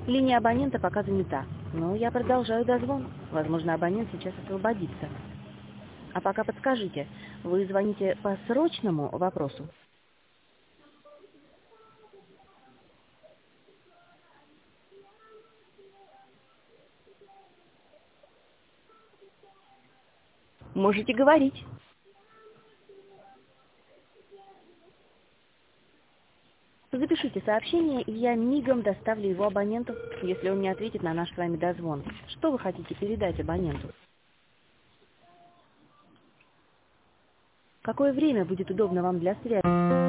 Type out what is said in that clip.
Линия абонента пока занята, но я продолжаю дозвон. Возможно, абонент сейчас освободится. А пока подскажите, вы звоните по срочному вопросу? Можете говорить. Запишите сообщение, и я мигом доставлю его абоненту, если он не ответит на наш с вами дозвон. Что вы хотите передать абоненту? Какое время будет удобно вам для связи?